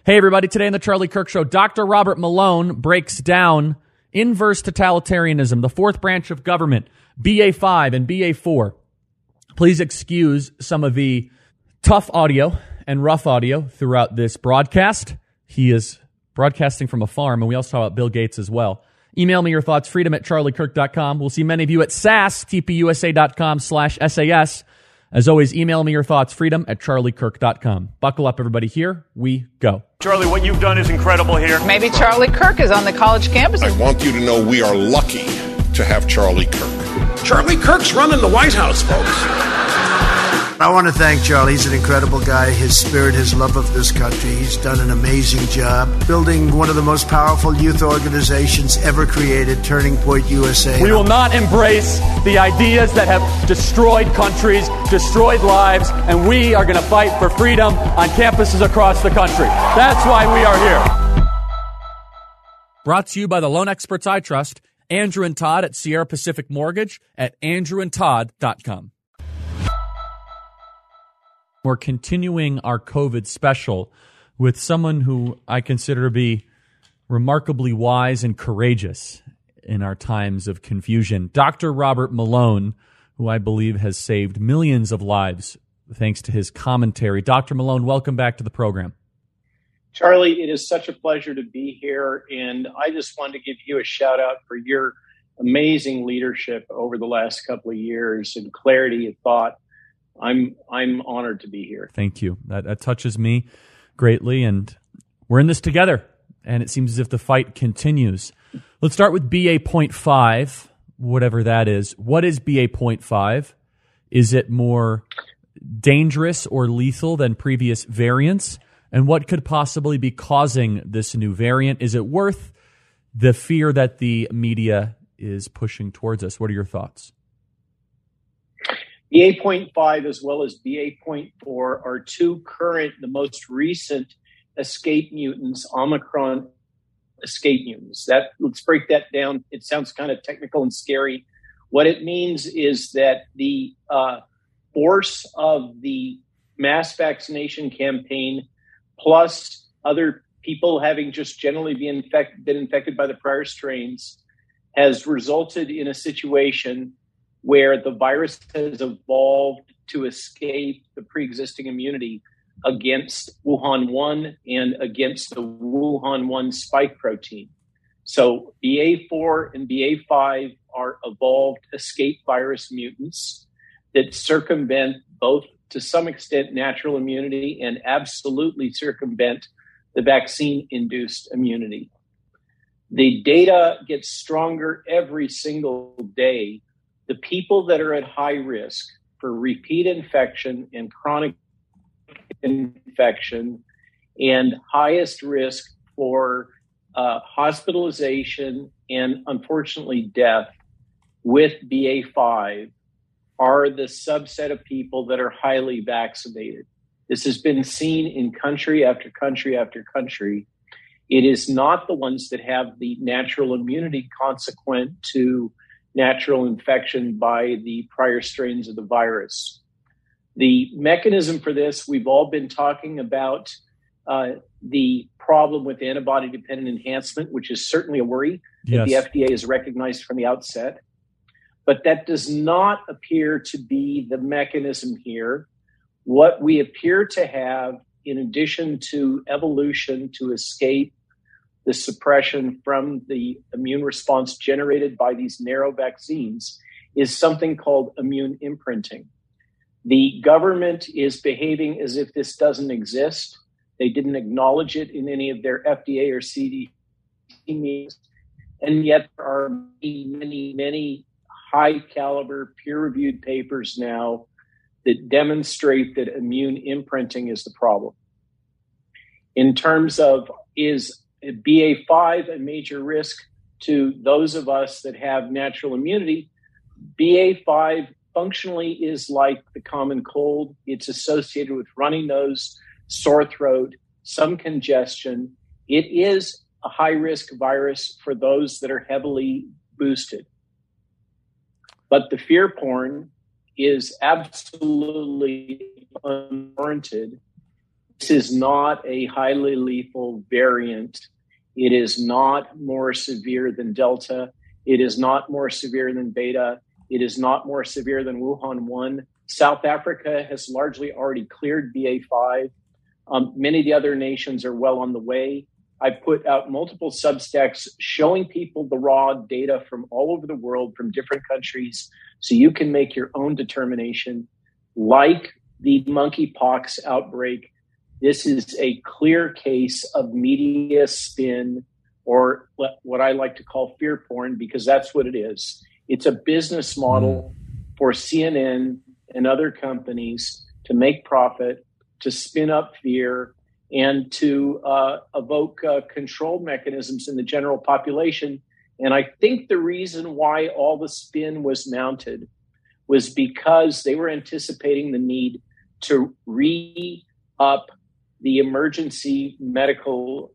Hey, everybody. Today on the Charlie Kirk Show, Dr. Robert Malone breaks down inverse totalitarianism, the fourth branch of government, BA5 and BA4. Please excuse some of the tough audio and rough audio throughout this broadcast. He is broadcasting from a farm, and we also talk about Bill Gates as well. Email me your thoughts, freedom@charliekirk.com. We'll see many of you at SAS, tpusa.com/SAS. As always, email me your thoughts, freedom@charliekirk.com. Buckle up, everybody. Here we go. Charlie, what you've done is incredible here. Maybe Charlie Kirk is on the college campus. I want you to know we are lucky to have Charlie Kirk. Charlie Kirk's running the White House, folks. I want to thank Charlie. He's an incredible guy. His spirit, his love of this country. He's done an amazing job building one of the most powerful youth organizations ever created, Turning Point USA. We will not embrace the ideas that have destroyed countries, destroyed lives, and we are going to fight for freedom on campuses across the country. That's why we are here. Brought to you by the loan experts I trust, Andrew and Todd at Sierra Pacific Mortgage at andrewandtodd.com. We're continuing our COVID special with someone who I consider to be remarkably wise and courageous in our times of confusion. Dr. Robert Malone, who I believe has saved millions of lives thanks to his commentary. Dr. Malone, welcome back to the program. Charlie, it is such a pleasure to be here, and I just wanted to give you a shout out for your amazing leadership over the last couple of years and clarity of thought. I'm honored to be here. Thank you. That touches me greatly, and we're in this together, and it seems as if the fight continues. Let's start with BA.5, whatever that is. What is BA.5? Is it more dangerous or lethal than previous variants? And what could possibly be causing this new variant? Is it worth the fear that the media is pushing towards us? What are your thoughts? BA.5 as well as BA.4 are two current, the most recent escape mutants, Omicron escape mutants. Let's break that down. It sounds kind of technical and scary. What it means is that the force of the mass vaccination campaign, plus other people having just generally been infected by the prior strains, has resulted in a situation where the virus has evolved to escape the pre-existing immunity against Wuhan 1 and against the Wuhan 1 spike protein. So BA4 and BA5 are evolved escape virus mutants that circumvent both, to some extent, natural immunity and absolutely circumvent the vaccine-induced immunity. The data gets stronger every single day. The people that are at high risk for repeat infection and chronic infection and highest risk for hospitalization and, unfortunately, death with BA5 are the subset of people that are highly vaccinated. This has been seen in country after country after country. It is not the ones that have the natural immunity consequent to natural infection by the prior strains of the virus. The mechanism for this, we've all been talking about the problem with antibody-dependent enhancement, which is certainly a worry that the FDA has recognized from the outset. But that does not appear to be the mechanism here. What we appear to have, in addition to evolution to escape the suppression from the immune response generated by these narrow vaccines, is something called immune imprinting. The government is behaving as if this doesn't exist. They didn't acknowledge it in any of their FDA or CDC meetings. And yet there are many, many high-caliber, peer-reviewed papers now that demonstrate that immune imprinting is the problem. In terms of, is BA5 a major risk to those of us that have natural immunity? BA5 functionally is like the common cold. It's associated with runny nose, sore throat, some congestion. It is a high-risk virus for those that are heavily boosted. But the fear porn is absolutely unwarranted. is not a highly lethal variant. It is not more severe than Delta. It is not more severe than Beta. It is not more severe than Wuhan 1. South Africa has largely already cleared BA5. Many of the other nations are well on the way. I put out multiple Substacks showing people the raw data from all over the world, from different countries, so you can make your own determination. Like the monkeypox outbreak, this is a clear case of media spin, or what I like to call fear porn, because that's what it is. It's a business model for CNN and other companies to make profit, to spin up fear, and to evoke control mechanisms in the general population. And I think the reason why all the spin was mounted was because they were anticipating the need to re-up the emergency medical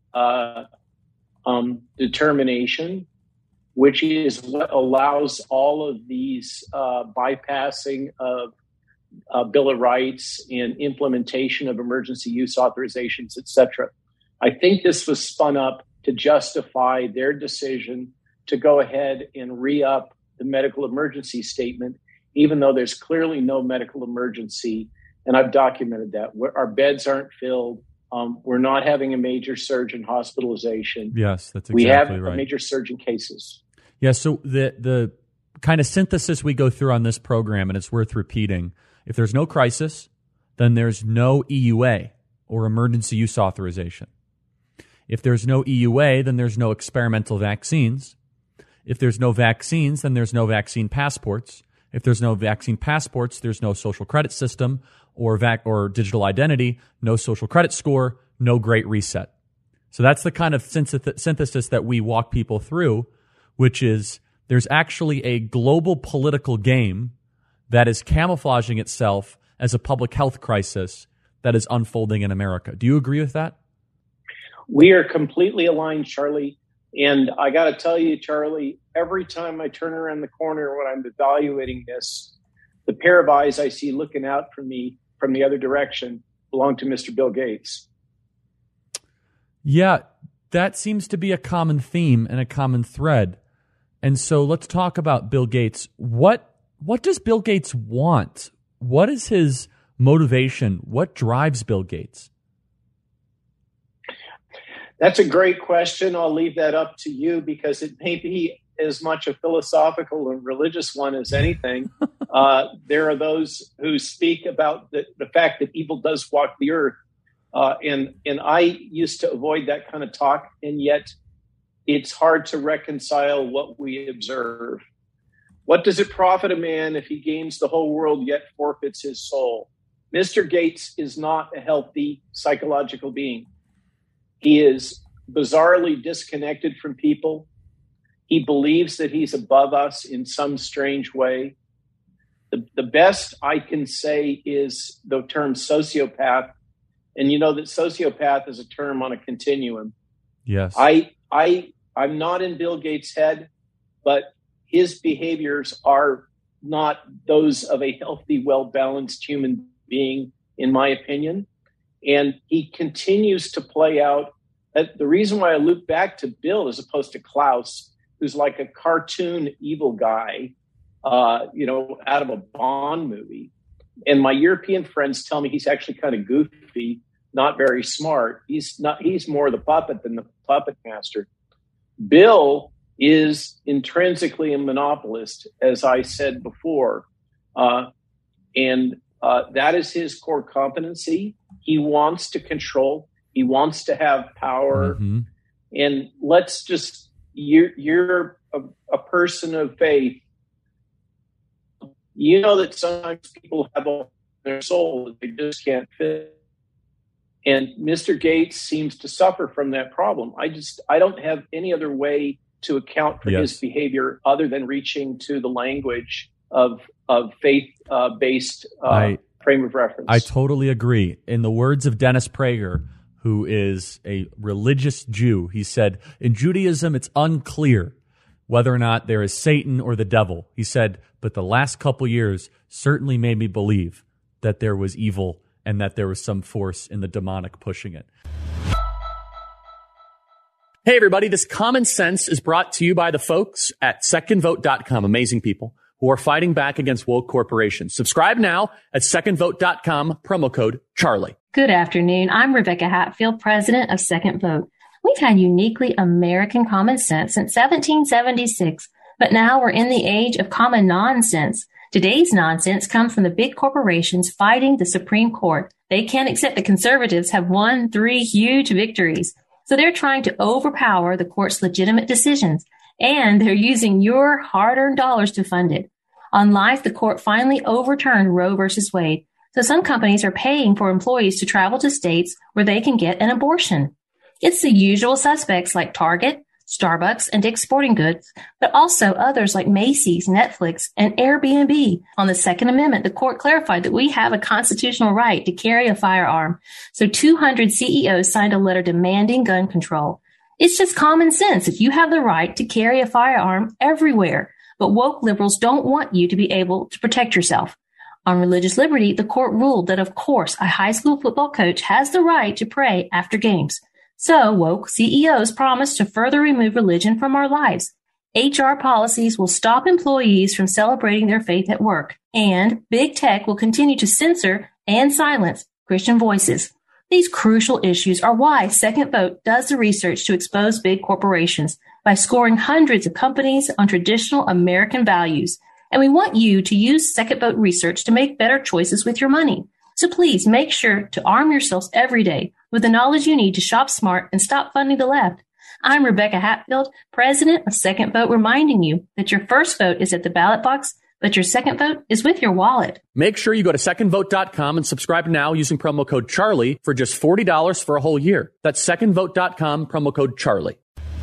determination, which is what allows all of these bypassing of Bill of Rights and implementation of emergency use authorizations, et cetera. I think this was spun up to justify their decision to go ahead and re-up the medical emergency statement, even though there's clearly no medical emergency. And I've documented that. Our beds aren't filled. We're not having a major surge in hospitalization. Yes, that's exactly right. We have right. a major surge in cases. Yeah, so the kind of synthesis we go through on this program, and it's worth repeating, if there's no crisis, then there's no EUA, or emergency use authorization. If there's no EUA, then there's no experimental vaccines. If there's no vaccines, then there's no vaccine passports. If there's no vaccine passports, there's no social credit system or digital identity, no social credit score, no Great Reset. So that's the kind of synthesis that we walk people through, which is there's actually a global political game that is camouflaging itself as a public health crisis that is unfolding in America. Do you agree with that? We are completely aligned, Charlie. And I got to tell you, Charlie, every time I turn around the corner when I'm evaluating this, the pair of eyes I see looking out for me from the other direction belong to Mr. Bill Gates. Yeah, that seems to be a common theme and a common thread. And so let's talk about Bill Gates. What does Bill Gates want? What is his motivation? What drives Bill Gates? That's a great question. I'll leave that up to you because it may be as much a philosophical and religious one as anything. There are those who speak about the fact that evil does walk the earth. And I used to avoid that kind of talk, and yet it's hard to reconcile what we observe. What does it profit a man if he gains the whole world yet forfeits his soul? Mr. Gates is not a healthy psychological being. He is bizarrely disconnected from people. He believes that he's above us in some strange way. The best I can say is the term sociopath. And you know that sociopath is a term on a continuum. Yes. I'm not in Bill Gates' head, but his behaviors are not those of a healthy, well-balanced human being, in my opinion. And he continues to play out. The reason why I loop back to Bill as opposed to Klaus, who's like a cartoon evil guy, out of a Bond movie. And my European friends tell me he's actually kind of goofy, not very smart. He's more the puppet than the puppet master. Bill is intrinsically a monopolist, as I said before. And that is his core competency. He wants to control. He wants to have power. Mm-hmm. And let's just, you're a person of faith. You know that sometimes people have all their soul that they just can't fit. And Mr. Gates seems to suffer from that problem. I don't have any other way to account for his behavior other than reaching to the language of faith-based frame of reference. I totally agree. In the words of Dennis Prager, who is a religious Jew, he said, in Judaism, it's unclear whether or not there is Satan or the devil. He said, but the last couple years certainly made me believe that there was evil and that there was some force in the demonic pushing it. Hey, everybody, this Common Sense is brought to you by the folks at secondvote.com. Amazing people who are fighting back against woke corporations. Subscribe now at secondvote.com, promo code Charlie. Good afternoon. I'm Rebecca Hatfield, president of Second Vote. We've had uniquely American common sense since 1776, but now we're in the age of common nonsense. Today's nonsense comes from the big corporations fighting the Supreme Court. They can't accept the conservatives have won 3 huge victories. So they're trying to overpower the court's legitimate decisions, and they're using your hard-earned dollars to fund it. On Life, the court finally overturned Roe versus Wade. So some companies are paying for employees to travel to states where they can get an abortion. It's the usual suspects like Target, Starbucks, and Dick's Sporting Goods, but also others like Macy's, Netflix, and Airbnb. On the Second Amendment, the court clarified that we have a constitutional right to carry a firearm. So 200 CEOs signed a letter demanding gun control. It's just common sense if you have the right to carry a firearm everywhere. But woke liberals don't want you to be able to protect yourself. On religious liberty, the court ruled that, of course, a high school football coach has the right to pray after games. So, woke CEOs promise to further remove religion from our lives. HR policies will stop employees from celebrating their faith at work, and big tech will continue to censor and silence Christian voices. These crucial issues are why Second Vote does the research to expose big corporations by scoring hundreds of companies on traditional American values. And we want you to use Second Vote research to make better choices with your money. So please make sure to arm yourselves every day with the knowledge you need to shop smart and stop funding the left. I'm Rebecca Hatfield, president of Second Vote, reminding you that your first vote is at the ballot box, but your second vote is with your wallet. Make sure you go to secondvote.com and subscribe now using promo code Charlie for just $40 for a whole year. That's secondvote.com, promo code Charlie.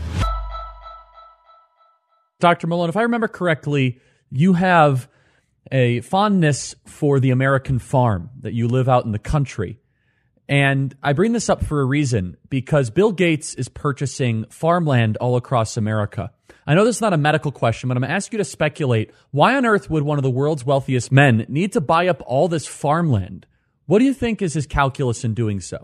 Dr. Malone, if I remember correctly, you have a fondness for the American farm, that you live out in the country. And I bring this up for a reason, because Bill Gates is purchasing farmland all across America. I know this is not a medical question, but I'm going to ask you to speculate. Why on earth would one of the world's wealthiest men need to buy up all this farmland? What do you think is his calculus in doing so?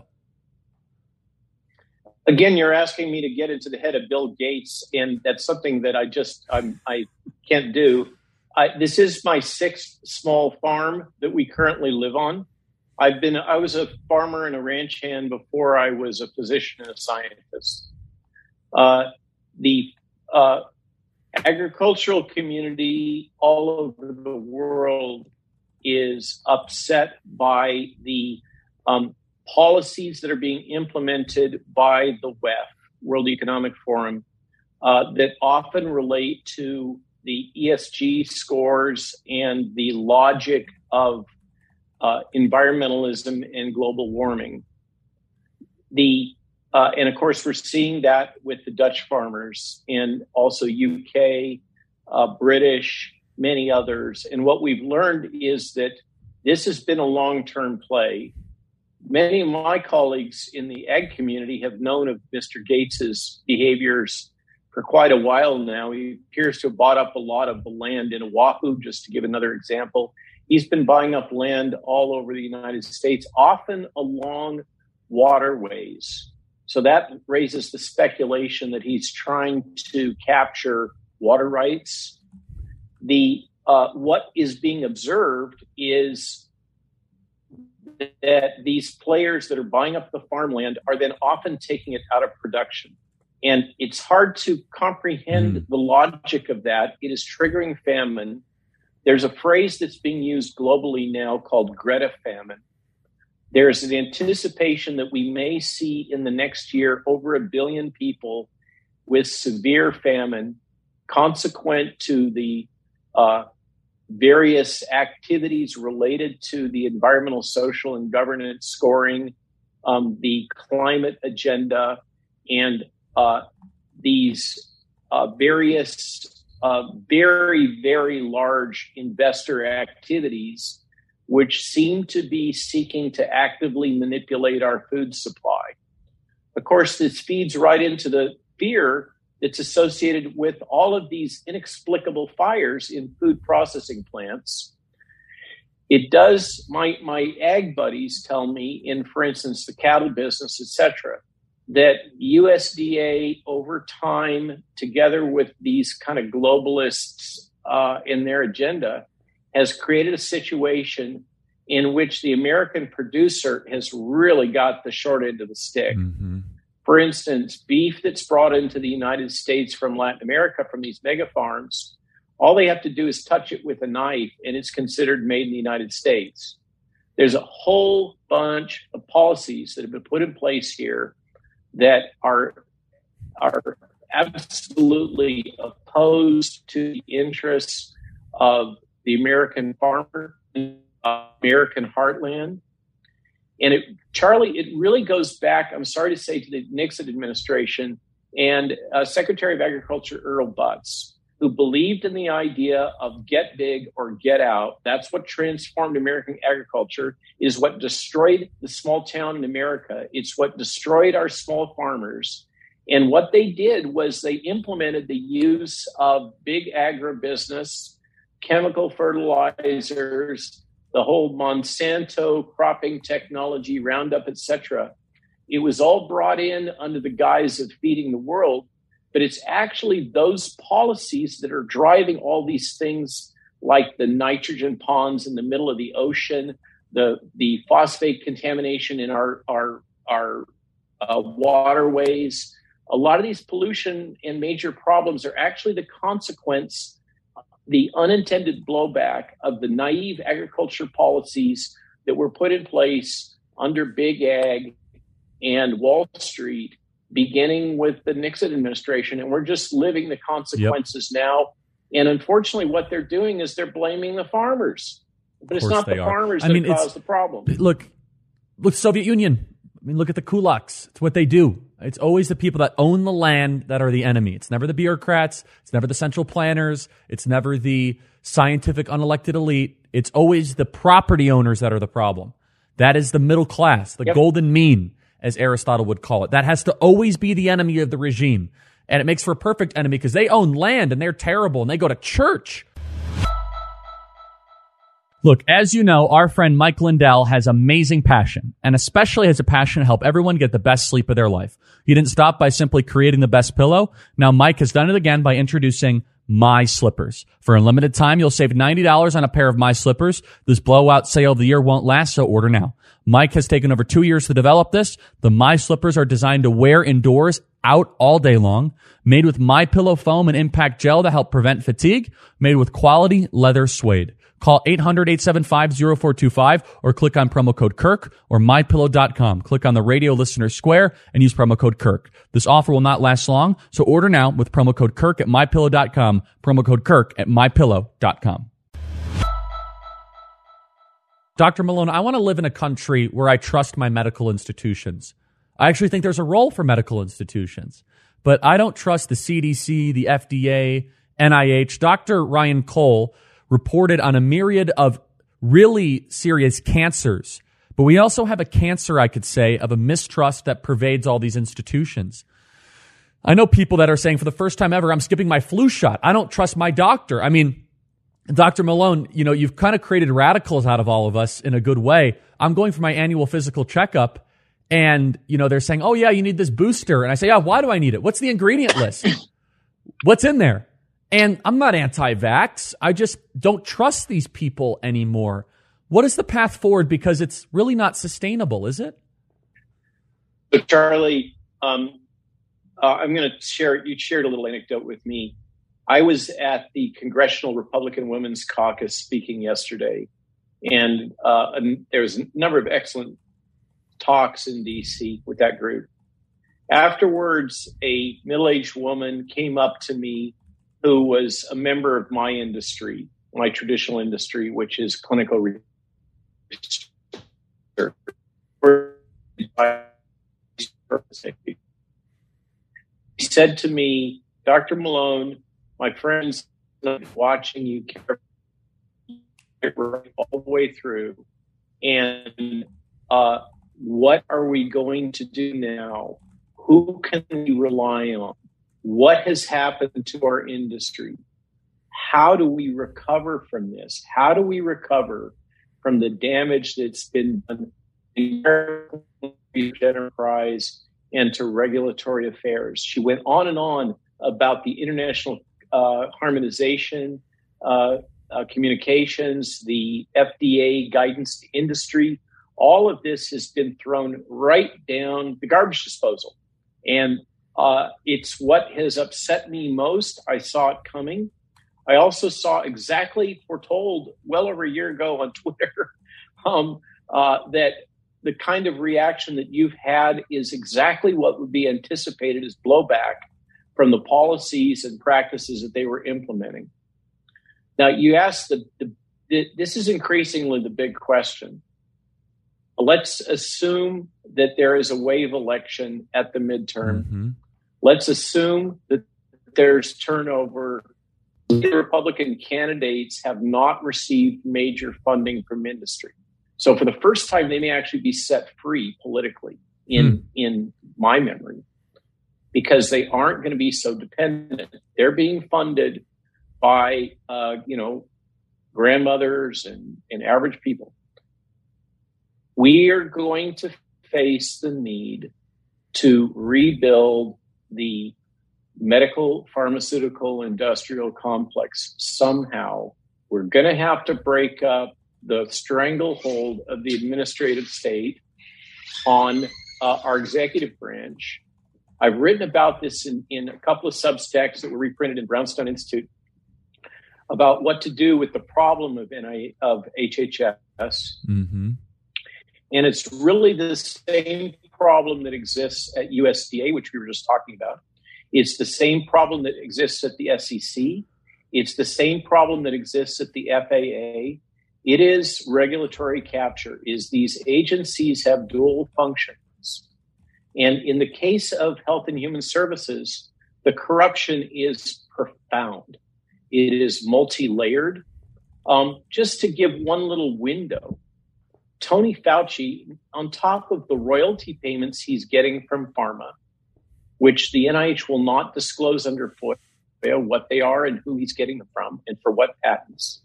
Again, you're asking me to get into the head of Bill Gates, and that's something that I can't do. This is my 6th small farm that we currently live on. I was a farmer and a ranch hand before I was a physician and a scientist. The agricultural community all over the world is upset by the policies that are being implemented by the WEF, World Economic Forum, that often relate to the ESG scores and the logic of environmentalism and global warming. And of course, we're seeing that with the Dutch farmers and also UK, British, many others. And what we've learned is that this has been a long-term play. Many of my colleagues in the ag community have known of Mr. Gates's behaviors for quite a while now. He appears to have bought up a lot of the land in Oahu, just to give another example. He's been buying up land all over the United States, often along waterways. So that raises the speculation that he's trying to capture water rights. What is being observed is that these players that are buying up the farmland are then often taking it out of production. And it's hard to comprehend the logic of that. It is triggering famine. There's a phrase that's being used globally now called Greta famine. There's an anticipation that we may see in the next year over 1 billion people with severe famine consequent to the various activities related to the environmental, social, and governance scoring, the climate agenda, and these various very, very large investor activities which seem to be seeking to actively manipulate our food supply. Of course, this feeds right into the fear that's associated with all of these inexplicable fires in food processing plants. It does. My ag buddies tell me, in, for instance, the cattle business, etc., that USDA over time, together with these kind of globalists in their agenda, has created a situation in which the American producer has really got the short end of the stick. Mm-hmm. For instance, beef that's brought into the United States from Latin America, from these mega farms, all they have to do is touch it with a knife and it's considered made in the United States. There's a whole bunch of policies that have been put in place here that are absolutely opposed to the interests of the American farmer, American heartland. And Charlie, it really goes back, I'm sorry to say, to the Nixon administration and Secretary of Agriculture Earl Butz, who believed in the idea of get big or get out. That's what transformed American agriculture, is what destroyed the small town in America. It's what destroyed our small farmers. And what they did was they implemented the use of big agribusiness, chemical fertilizers, the whole Monsanto cropping technology, Roundup, etc. It was all brought in under the guise of feeding the world, but it's actually those policies that are driving all these things, like the nitrogen ponds in the middle of the ocean, the phosphate contamination in our waterways. A lot of these pollution and major problems are actually the consequence, the unintended blowback of the naive agriculture policies that were put in place under Big Ag and Wall Street, beginning with the Nixon administration. And we're just living the consequences now. And unfortunately, what they're doing is they're blaming the farmers. But it's not the farmers that cause the problem. Look, Soviet Union. I mean, look at the kulaks. It's what they do. It's always the people that own the land that are the enemy. It's never the bureaucrats. It's never the central planners. It's never the scientific unelected elite. It's always the property owners that are the problem. That is the middle class, the golden mean, as Aristotle would call it. That has to always be the enemy of the regime. And it makes for a perfect enemy because they own land and they're terrible and they go to church. Look, as you know, our friend Mike Lindell has amazing passion, and especially has a passion to help everyone get the best sleep of their life. He didn't stop by simply creating the best pillow. Now Mike has done it again by introducing My Slippers. For a limited time, you'll save $90 on a pair of My Slippers. This blowout sale of the year won't last, so order now. Mike has taken over 2 years to develop this. The My Slippers are designed to wear indoors, out all day long. Made with MyPillow foam and impact gel to help prevent fatigue. Made with quality leather suede. Call 800-875-0425 or click on promo code Kirk or MyPillow.com. Click on the radio listener square and use promo code Kirk. This offer will not last long, so order now with promo code Kirk at MyPillow.com, promo code Kirk at MyPillow.com. Dr. Malone, I want to live in a country where I trust my medical institutions. I actually think there's a role for medical institutions, but I don't trust the CDC, the FDA, NIH. Dr. Ryan Cole reported on a myriad of really serious cancers. But we also have a cancer, I could say, of a mistrust that pervades all these institutions. I know people that are saying for the first time ever, I'm skipping my flu shot. I don't trust my doctor. I mean, Dr. Malone, you know, you've kind of created radicals out of all of us in a good way. I'm going for my annual physical checkup and, you know, they're saying, oh yeah, you need this booster. And I say, yeah, why do I need it? What's the ingredient list? What's in there? And I'm not anti-vax. I just don't trust these people anymore. What is the path forward? Because it's really not sustainable, is it? So, Charlie, I'm going to share. You shared a little anecdote with me. I was at the Congressional Republican Women's Caucus speaking yesterday, and there was a number of excellent talks in D.C. with that group. Afterwards, a middle-aged woman came up to me who was a member of my industry, my traditional industry, which is clinical research. He said to me, Dr. Malone, my friends watching you carefully all the way through, and what are we going to do now? Who can we rely on? What has happened to our industry? How do we recover from this? How do we recover from the damage that's been done to the enterprise and to regulatory affairs. She went on and on about the international harmonization, communications, the FDA guidance to industry. All of this has been thrown right down the garbage disposal. And it's what has upset me most. I saw it coming. I also saw exactly foretold well over a year ago on Twitter that the kind of reaction that you've had is exactly what would be anticipated as blowback from the policies and practices that they were implementing. Now, you asked, this is increasingly the big question. Let's assume that there is a wave election at the midterm. Mm-hmm. Let's assume that there's turnover. The Republican candidates have not received major funding from industry. So for the first time, they may actually be set free politically in my memory, because they aren't going to be so dependent. They're being funded by, grandmothers and average people. We are going to face the need to rebuild the medical, pharmaceutical, industrial complex somehow. We're going to have to break up the stranglehold of the administrative state on our executive branch. I've written about this in a couple of Substacks that were reprinted in Brownstone Institute about what to do with the problem of HHS. Mm-hmm. And it's really the same problem that exists at USDA, which we were just talking about. It's the same problem that exists at the SEC. It's the same problem that exists at the FAA. It is regulatory capture, is these agencies have dual functions. And in the case of Health and Human Services, the corruption is profound. It is multi-layered. Just to give one little window, Tony Fauci, on top of the royalty payments he's getting from pharma, which the NIH will not disclose under FOIA what they are and who he's getting them from and for what patents.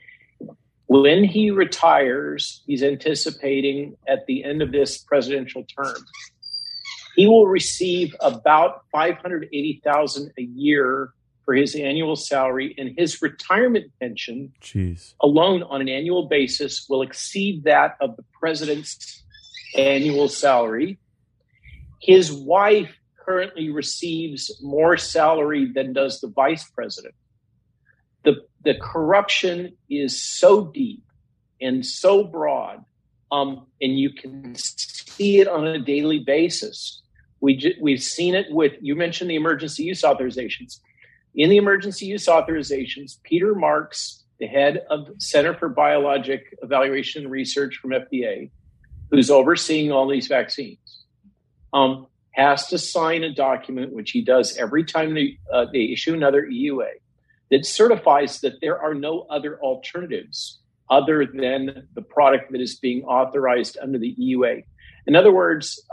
When he retires, he's anticipating at the end of this presidential term, he will receive about $580,000 a year for his annual salary, and his retirement pension alone on an annual basis will exceed that of the president's annual salary. His wife currently receives more salary than does the vice president. The corruption is so deep and so broad, and you can see it on a daily basis. We've seen it with, you mentioned the emergency use authorizations. In the emergency use authorizations, Peter Marks, the head of Center for Biologic Evaluation and Research from FDA, who's overseeing all these vaccines, has to sign a document, which he does every time they issue another EUA, that certifies that there are no other alternatives other than the product that is being authorized under the EUA. In other words,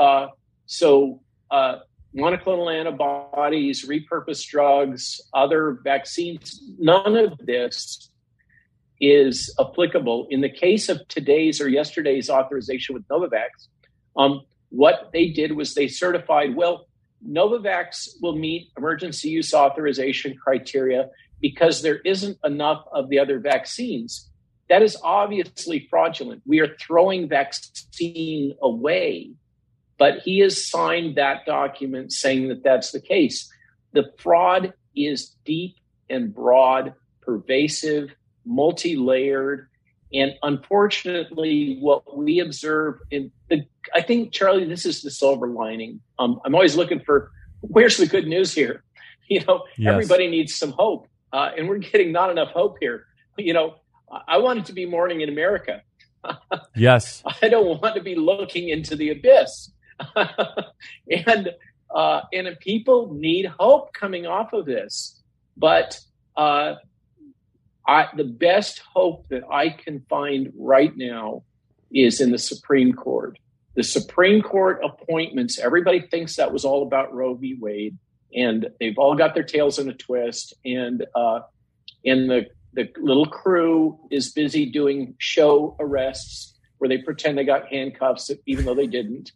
monoclonal antibodies, repurposed drugs, other vaccines, none of this is applicable. In the case of today's or yesterday's authorization with Novavax, what they did was they certified, Novavax will meet emergency use authorization criteria because there isn't enough of the other vaccines. That is obviously fraudulent. We are throwing vaccine away. But he has signed that document saying that that's the case. The fraud is deep and broad, pervasive, multi-layered. And unfortunately, what we observe I think, Charlie, this is the silver lining. I'm always looking for, where's the good news here? Yes. Everybody needs some hope. And we're getting not enough hope here. I want it to be morning in America. Yes. I don't want to be looking into the abyss. And people need hope coming off of this. But the best hope that I can find right now is in the Supreme Court. The Supreme Court appointments, everybody thinks that was all about Roe v. Wade, and they've all got their tails in a twist. And the the little crew is busy doing show arrests where they pretend they got handcuffs even though they didn't.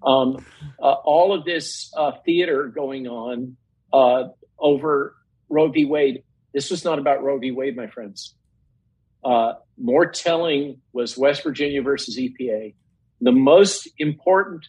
All of this theater going on over Roe v. Wade. This was not about Roe v. Wade, my friends. More telling was West Virginia versus EPA. The most important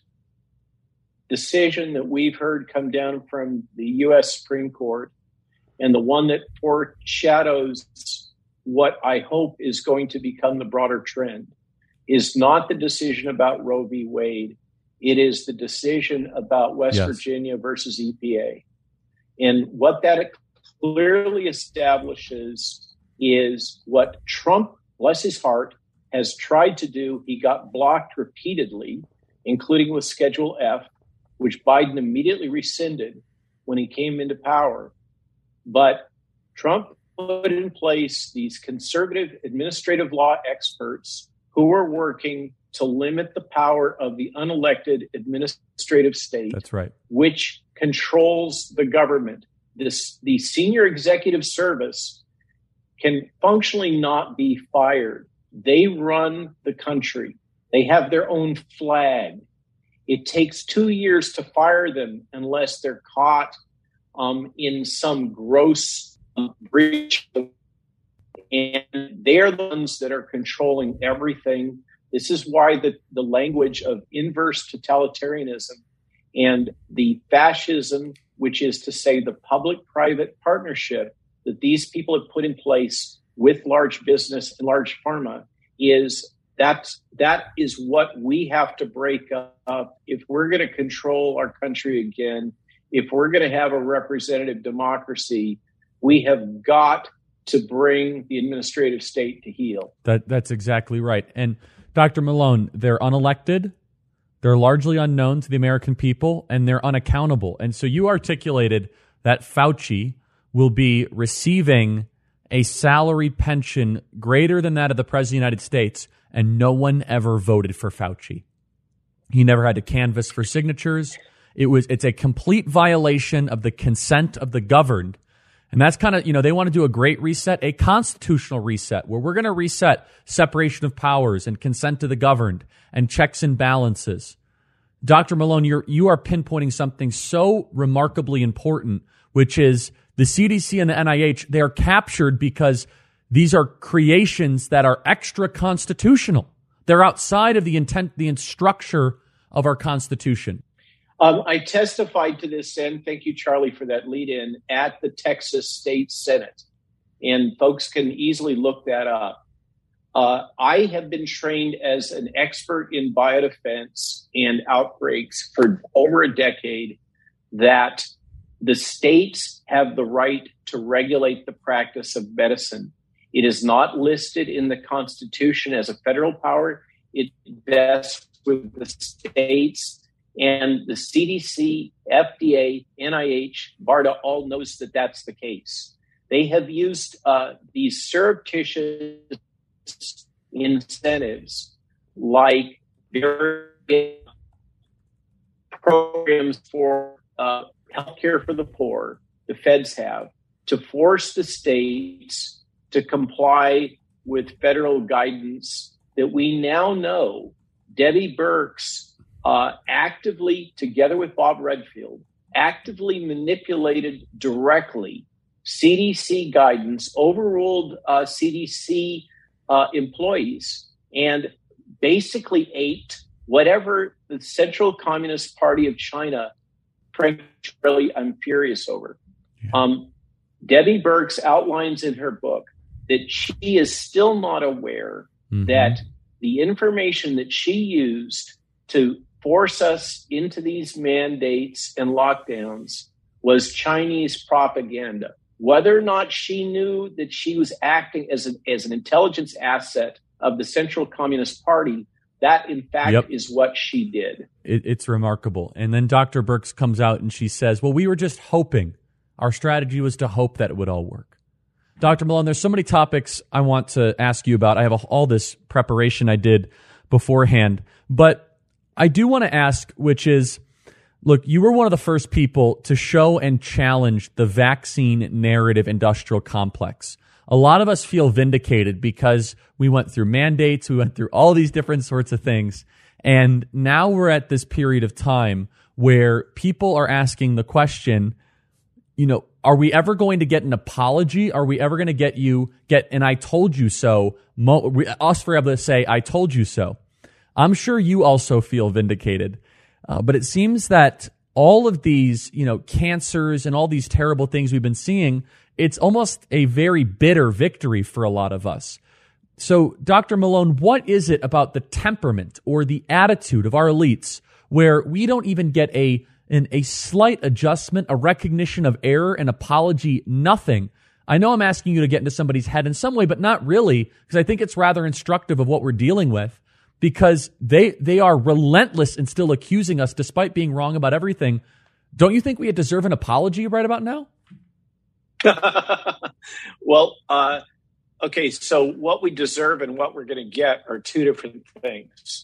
decision that we've heard come down from the U.S. Supreme Court, and the one that foreshadows what I hope is going to become the broader trend, is not the decision about Roe v. Wade. It is the decision about West Virginia versus EPA. And what that clearly establishes is what Trump, bless his heart, has tried to do. He got blocked repeatedly, including with Schedule F, which Biden immediately rescinded when he came into power. But Trump put in place these conservative administrative law experts who were working to limit the power of the unelected administrative state. That's right. Which controls the government. The senior executive service can functionally not be fired. They run the country. They have their own flag. It takes 2 years to fire them unless they're caught in some gross breach. And they're the ones that are controlling everything. This is why the language of inverse totalitarianism and the fascism, which is to say the public-private partnership that these people have put in place with large business and large pharma, that is what we have to break up if we're going to control our country again. If we're going to have a representative democracy, we have got to bring the administrative state to heel. That's exactly right. And Dr. Malone, they're unelected, they're largely unknown to the American people, and they're unaccountable. And so you articulated that Fauci will be receiving a salary pension greater than that of the President of the United States, and no one ever voted for Fauci. He never had to canvass for signatures. It's a complete violation of the consent of the governed. And that's kind of, they want to do a great reset, a constitutional reset, where we're going to reset separation of powers and consent to the governed and checks and balances. Dr. Malone, you are pinpointing something so remarkably important, which is the CDC and the NIH, they are captured because these are creations that are extra constitutional. They're outside of the intent, the structure of our Constitution. I testified to this, and thank you, Charlie, for that lead-in, at the Texas State Senate. And folks can easily look that up. I have been trained as an expert in biodefense and outbreaks for over a decade that the states have the right to regulate the practice of medicine. It is not listed in the Constitution as a federal power. It vests with the states. And the CDC, FDA, NIH, BARDA all knows that that's the case. They have used these surreptitious incentives like programs for healthcare for the poor, the feds have, to force the states to comply with federal guidance that we now know Debbie Birx actively, together with Bob Redfield, actively manipulated directly CDC guidance, overruled CDC employees, and basically ate whatever the Central Communist Party of China, frankly, I'm furious over. Debbie Birx outlines in her book that she is still not aware that the information that she used to force us into these mandates and lockdowns was Chinese propaganda. Whether or not she knew that she was acting as an intelligence asset of the Central Communist Party, that in fact is what she did. It's remarkable. And then Dr. Birx comes out and she says, well, we were just hoping. Our strategy was to hope that it would all work. Dr. Malone, there's so many topics I want to ask you about. I have all this preparation I did beforehand, but I do want to ask, which is, look, you were one of the first people to show and challenge the vaccine narrative industrial complex. a lot of us feel vindicated because we went through mandates, we went through all these different sorts of things, and now we're at this period of time where people are asking the question, are we ever going to get an apology? Are we ever going to get an I told you so, us for able to say, I told you so? I'm sure you also feel vindicated. But it seems that all of these, cancers and all these terrible things we've been seeing, it's almost a very bitter victory for a lot of us. So, Dr. Malone, what is it about the temperament or the attitude of our elites where we don't even get a slight adjustment, a recognition of error, an apology, nothing? I know I'm asking you to get into somebody's head in some way, but not really, because I think it's rather instructive of what we're dealing with, because they are relentless in still accusing us despite being wrong about everything. Don't you think we deserve an apology right about now? Well, okay, so what we deserve and what we're going to get are two different things.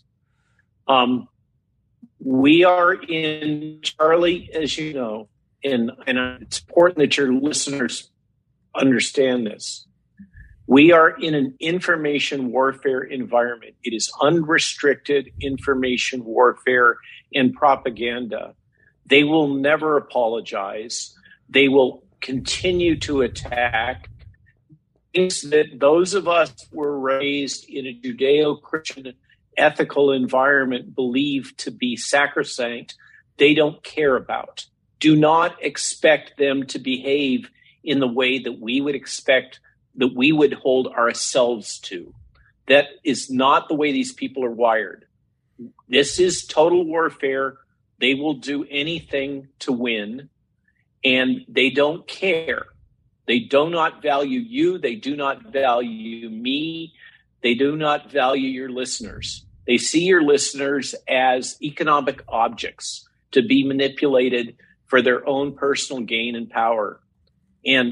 We are in, Charlie, as you know, and it's important that your listeners understand this. We are in an information warfare environment. It is unrestricted information warfare and propaganda. They will never apologize. They will continue to attack things that those of us who were raised in a Judeo-Christian ethical environment believe to be sacrosanct. They don't care about. Do not expect them to behave in the way that we would expect, that we would hold ourselves to. That is not the way these people are wired. This is total warfare. They will do anything to win, and they don't care. They do not value you. They do not value me. They do not value your listeners. They see your listeners as economic objects to be manipulated for their own personal gain and power. And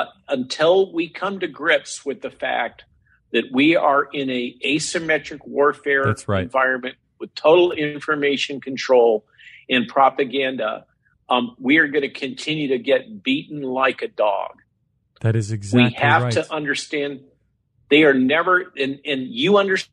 until we come to grips with the fact that we are in a asymmetric warfare environment with total information control and propaganda, we are going to continue to get beaten like a dog. That is exactly right. We have to understand they are never, and you understand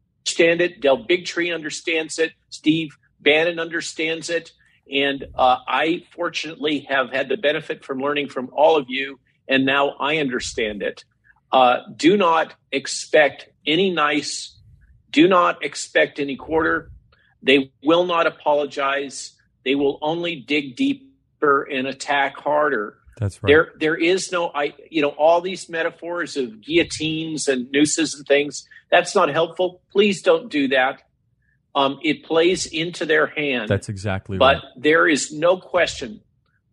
it. Del Bigtree understands it. Steve Bannon understands it. And I, fortunately, have had the benefit from learning from all of you, and now I understand it. Do not expect any nice. Do not expect any quarter. They will not apologize. They will only dig deeper and attack harder. That's right. There is no, all these metaphors of guillotines and nooses and things. That's not helpful. Please don't do that. It plays into their hand. That's exactly right. But there is no question.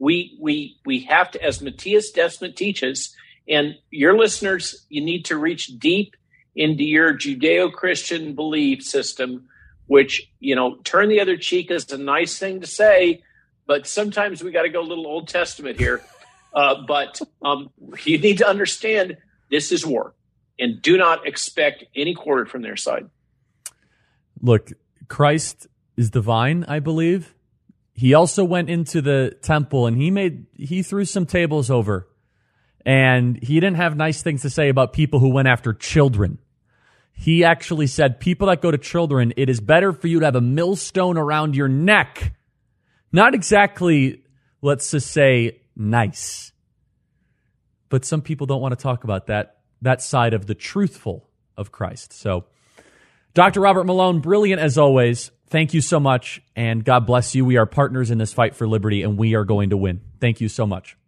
We have to, as Matthias Desmet teaches, and your listeners, you need to reach deep into your Judeo-Christian belief system, which, turn the other cheek is a nice thing to say, but sometimes we got to go a little Old Testament here. But you need to understand this is war, and do not expect any quarter from their side. Look, Christ is divine, I believe. He also went into the temple and he threw some tables over, and he didn't have nice things to say about people who went after children. He actually said, people that go to children, it is better for you to have a millstone around your neck. Not exactly, let's just say, nice. But some people don't want to talk about that side of the truthful of Christ. So, Dr. Robert Malone, brilliant as always. Thank you so much, and God bless you. We are partners in this fight for liberty, and we are going to win. Thank you so much.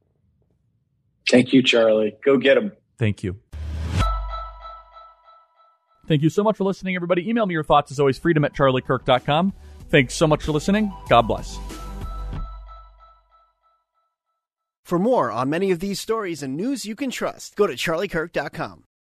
Thank you, Charlie. Go get them. Thank you. Thank you so much for listening, everybody. Email me your thoughts, as always, freedom@charliekirk.com. Thanks so much for listening. God bless. For more on many of these stories and news you can trust, go to charliekirk.com.